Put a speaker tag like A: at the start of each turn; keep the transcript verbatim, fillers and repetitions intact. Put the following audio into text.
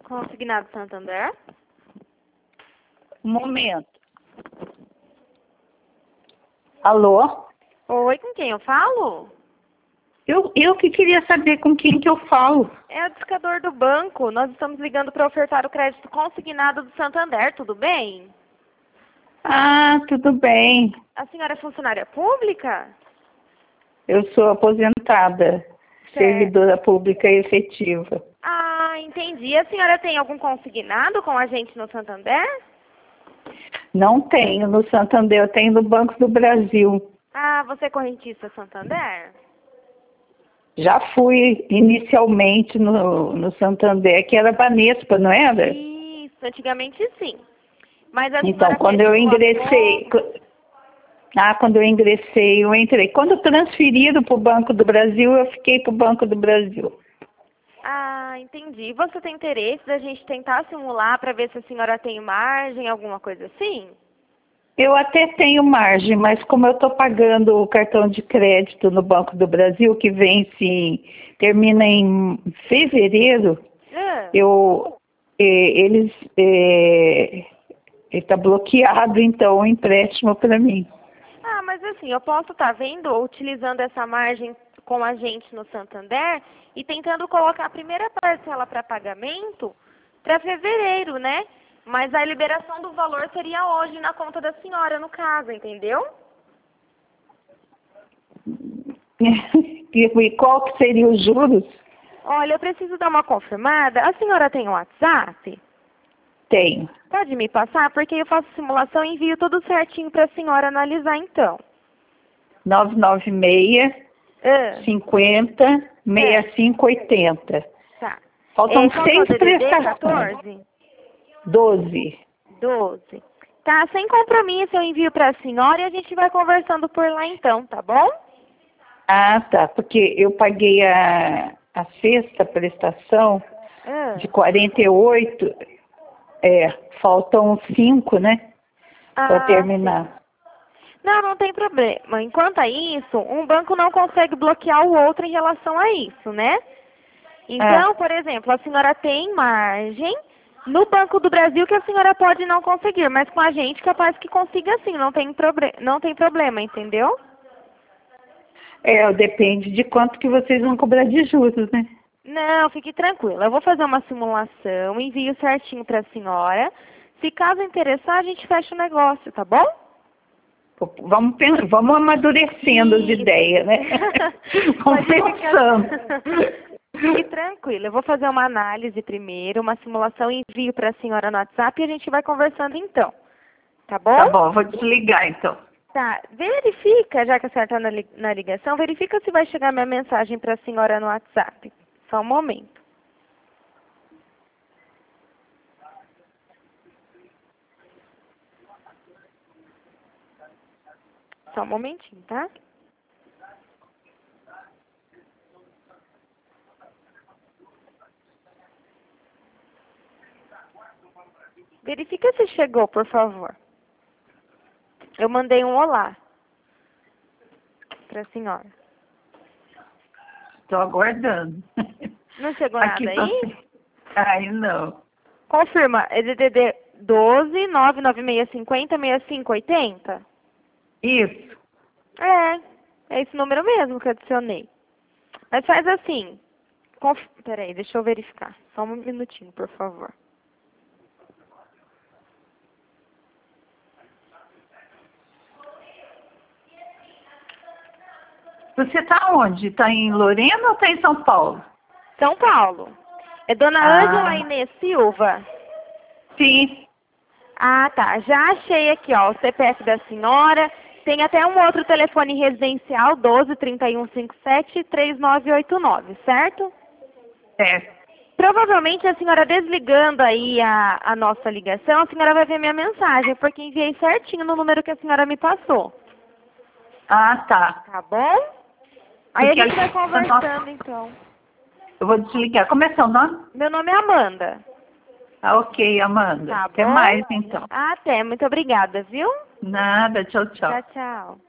A: Consignado Santander?
B: Um momento. Alô?
A: Oi, com quem eu falo?
B: Eu, eu que queria saber com quem que eu falo.
A: É o discador do banco. Nós estamos ligando para ofertar o crédito consignado do Santander, tudo bem?
B: Ah, tudo bem.
A: A senhora é funcionária pública?
B: Eu sou aposentada,
A: Certo.
B: servidora pública efetiva.
A: Ah, entendi. A senhora tem algum consignado com a gente no Santander?
B: Não tenho no Santander, eu tenho no Banco do Brasil.
A: Ah, você é correntista Santander?
B: Já fui inicialmente no, no Santander, que era Banespa, não era?
A: Isso, antigamente sim. Mas a
B: Então,
A: senhora
B: quando eu
A: fechou a
B: ingressei...
A: conta?
B: Ah, quando eu ingressei, eu entrei. Quando transferiram para o Banco do Brasil, eu fiquei para o Banco do Brasil.
A: Ah, entendi. Você tem interesse da gente tentar simular para ver se a senhora tem margem, alguma coisa assim?
B: Eu até tenho margem, mas como eu estou pagando o cartão de crédito no Banco do Brasil, que vence, termina em fevereiro,
A: Ah,
B: eu, eh, eles, eh, está bloqueado, então, o empréstimo para mim.
A: Ah, mas assim, eu posso estar vendo, utilizando essa margem com a gente no Santander e tentando colocar a primeira parcela para pagamento para fevereiro, né? Mas a liberação do valor seria hoje na conta da senhora, no caso, entendeu?
B: E qual que seria os juros?
A: Olha, eu preciso dar uma confirmada. A senhora tem um WhatsApp?
B: Tenho.
A: Pode me passar? Porque eu faço simulação e envio tudo certinho para a senhora analisar, então.
B: nove nove seis,
A: Ah,
B: cinquenta, sessenta e cinco, oitenta.
A: tá.
B: Faltam
A: É, qual que é o
B: seis
A: D D D?
B: prestações.
A: quatorze?
B: doze.
A: doze. Tá, sem compromisso, eu envio para a senhora e a gente vai conversando por lá então, tá bom?
B: Ah, tá. Porque eu paguei a, a sexta prestação
A: Ah,
B: de quarenta e oito. É, faltam cinco, né? Para
A: ah, sim.
B: terminar.
A: Não, não tem problema. Enquanto a isso, um banco não consegue bloquear o outro em relação a isso, né?
B: Ah,
A: Então, por exemplo, a senhora tem margem no Banco do Brasil que a senhora pode não conseguir, mas com a gente capaz que consiga sim, não tem, proble não tem problema, entendeu?
B: é, depende de quanto que vocês vão cobrar de juros, né?
A: Não, fique tranquila. Eu vou fazer uma simulação, envio certinho para a senhora. Se caso interessar, a gente fecha o negócio, tá bom?
B: Vamos, pen- vamos amadurecendo as
A: Isso.
B: ideias, né? Vamos
A: Pode ficar...
B: pensando.
A: Fique tranquila. Eu vou fazer uma análise primeiro, uma simulação e envio para a senhora no WhatsApp e a gente vai conversando então. Tá bom?
B: Tá bom, vou desligar então.
A: Tá. Verifica, já que a senhora está na, li na ligação, verifica se vai chegar minha mensagem para a senhora no WhatsApp. Só um momento. Só um momentinho, tá? Verifica se chegou, por favor. Eu mandei um olá para a senhora.
B: Estou aguardando.
A: Não chegou
B: Aqui
A: nada
B: tô...
A: aí?
B: Ai, não.
A: Confirma, é D D D doze, nove nove seis cinco zero, seis cinco oito zero?
B: Isso.
A: É, é esse número mesmo que eu adicionei. Mas faz assim. Conf... Peraí, deixa eu verificar. Só um minutinho, por favor.
B: Você está onde? Está em Lorena ou está em São Paulo?
A: São Paulo. É Dona Ângela
B: Ah,
A: Inês Silva?
B: sim.
A: Ah, tá. Já achei aqui, ó, o C P F da senhora. Tem até um outro telefone residencial, doze, trinta e um, cinquenta e sete, trinta e nove oitenta e nove, certo?
B: É.
A: Provavelmente a senhora desligando aí a, a nossa ligação, a senhora vai ver minha mensagem, porque enviei certinho no número que a senhora me passou.
B: Ah, tá.
A: Tá bom? Aí a
B: Porque
A: gente vai
B: a
A: conversando,
B: nossa...
A: então.
B: Eu vou desligar. Como é seu nome?
A: Meu nome é Amanda.
B: Ah, ok, Amanda.
A: Tá
B: Até
A: bom?
B: mais, então.
A: Até. Muito obrigada, viu?
B: Nada. Tchau, tchau.
A: Tchau, tchau.